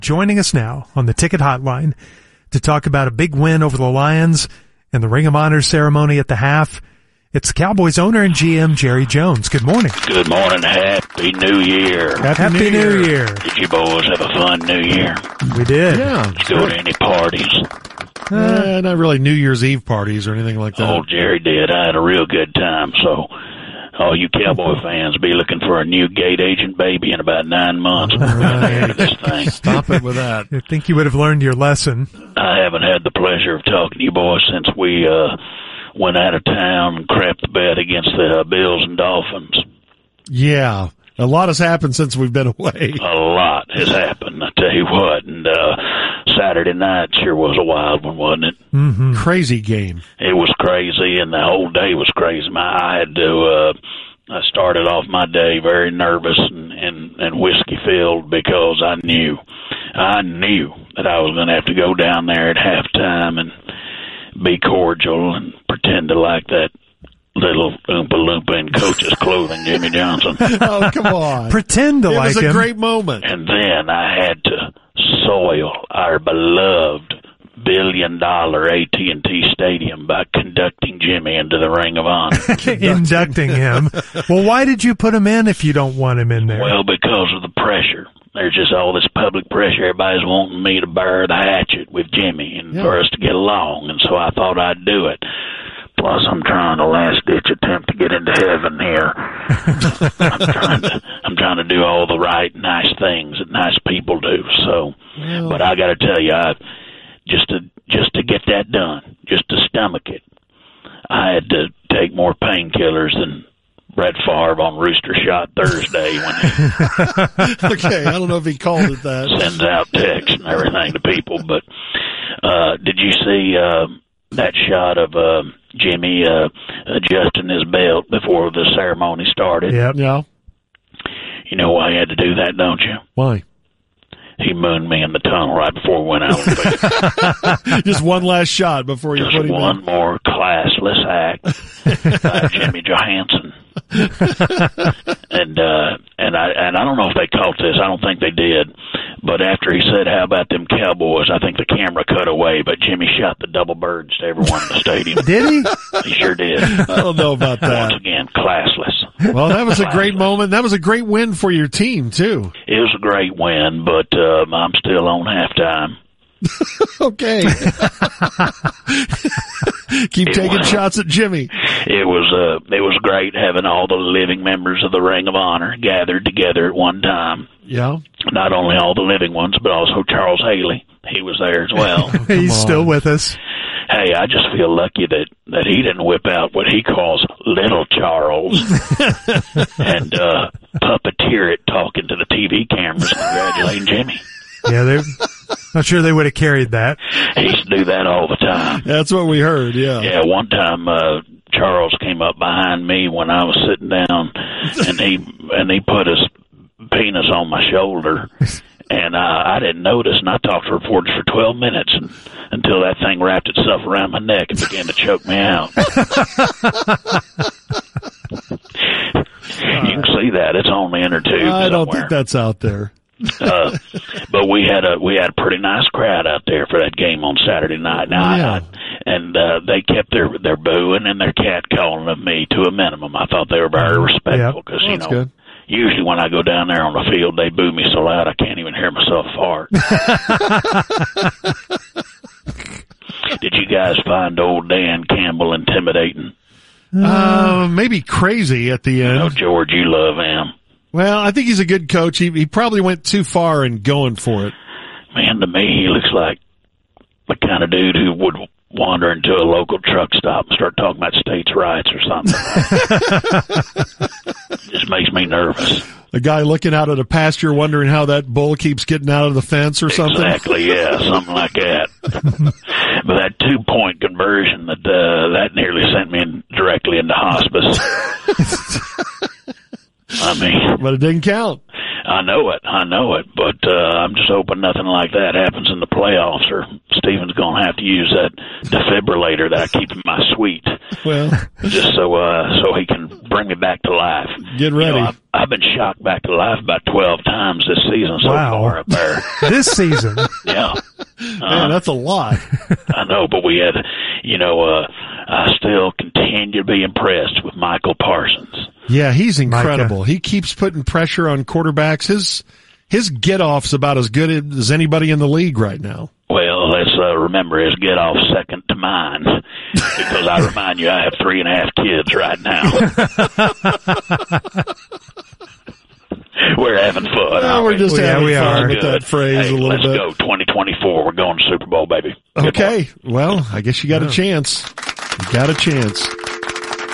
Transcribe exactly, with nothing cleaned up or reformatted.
joining us now on the Ticket Hotline to talk about a big win over the Lions and the Ring of Honor ceremony at the half. It's Cowboys owner and G M Jerry Jones. Good morning. Good morning. Happy New Year. Happy, Happy New, New Year. Year. Did you boys have a fun New Year? We did. Yeah. Did you go to any parties? Uh, uh, not really New Year's Eve parties or anything like that. Oh, Jerry did. I had a real good time. So, all you Cowboy fans be looking for a new gate agent baby in about nine months. Right. This thing. Stop it with that. I think you would have learned your lesson. I haven't had the pleasure of talking to you boys since we uh went out of town and crapped the bed against the uh, Bills and Dolphins. Yeah. A lot has happened since we've been away. A lot has happened, I tell you what. And uh Saturday night sure was a wild one, wasn't it? Mm-hmm. Crazy game. It was crazy, and the whole day was crazy. My, I had to, uh, I started off my day very nervous and, and, and whiskey-filled because I knew, I knew that I was going to have to go down there at halftime and be cordial and pretend to like that little Oompa Loompa in coach's clothing, Jimmy Johnson. Oh, come on. Pretend to it like him. It was a great moment. And then I had to soil our beloved billion-dollar A T and T Stadium by conducting Jimmy into the Ring of Honor. Inducting him. Well, why did you put him in if you don't want him in there? Well, because of the pressure. There's just all this public pressure. Everybody's wanting me to bear the hatchet with Jimmy and yeah. for us to get along, and so I thought I'd do it. Plus, I'm trying to last-ditch attempt to get into heaven here. I'm trying to, I'm trying to do all the right, nice things that nice people do. So, well, but I got to tell you, I just to just to get that done, just to stomach it, I had to take more painkillers than Brett Favre on Rooster Shot Thursday when he okay, I don't know if he called it that. Sends out texts and everything to people. But uh, did you see uh, that shot of uh, Jimmy uh, adjusting his belt before the ceremony started? Yep. Yeah. You know why he had to do that, don't you? Why? He mooned me in the tunnel right before we went out. Just one last shot before you Just put him one in. more classless act by Jimmy Johansson. and uh and I and I don't know if they caught this. I don't think they did. But after he said, "How about them Cowboys?" I think the camera cut away, but Jimmy shot the double birds to everyone in the stadium. Did he? He sure did. I don't know about that. Once again, classless. Well, that was classless. a great moment. That was a great win for your team, too. It was a great win, but um, I'm still on halftime. Okay. Keep it taking was, shots at Jimmy. It was uh, it was great having all the living members of the Ring of Honor gathered together at one time. Yeah. Not only all the living ones, but also Charles Haley. He was there as well. He's still with us. Hey, I just feel lucky that, that he didn't whip out what he calls Little Charles and uh, puppeteer it talking to the T V cameras congratulating Jimmy. Yeah, they're not sure they would have carried that. He used to do that all the time. That's what we heard, yeah. Yeah, one time uh, Charles came up behind me when I was sitting down, and he and he put his penis on my shoulder, and uh, I didn't notice, and I talked to reporters for twelve minutes and, until that thing wrapped itself around my neck and began to choke me out. You can see that. It's on the inner tube I don't somewhere. think that's out there. uh, but we had a we had a pretty nice crowd out there for that game on Saturday night. Now, yeah. I, I, and uh, they kept their their booing and their cat calling of me to a minimum. I thought they were very respectful because well, you know good. usually when I go down there on the field they boo me so loud I can't even hear myself fart. Did you guys find old Dan Campbell intimidating? Uh, maybe crazy at the end. Oh, George, you love him. Well, I think he's a good coach. He he probably went too far in going for it. Man, to me, he looks like the kind of dude who would wander into a local truck stop and start talking about states' rights or something. Just makes me nervous. A guy looking out at a pasture wondering how that bull keeps getting out of the fence or something? Exactly, yeah, something like that. But that two-point conversion, that uh, that nearly sent me in, directly into hospice. I mean, but it didn't count. I know it. I know it. But uh, I'm just hoping nothing like that happens in the playoffs, or Steven's going to have to use that defibrillator that I keep in my suite. Well, just so uh, so he can bring me back to life. Get ready. You know, I've, I've been shocked back to life about twelve times this season so Wow. far up there. This season. Yeah. Man, Uh, that's a lot. I know, but we had, you know, uh, I still continue to be impressed with Michael Parsons. Yeah, he's incredible. Micah. He keeps putting pressure on quarterbacks. His his get-off's about as good as anybody in the league right now. Well, let's uh, remember his get off second to mine, because I remind you I have three and a half kids right now. We're having fun. Well, aren't we're we? just Well, yeah, having we fun are. with Good. that phrase Hey, a little let's bit. go. twenty twenty-four. We're going to Super Bowl, baby. Good Okay. Well, I guess you got a chance. You got a chance.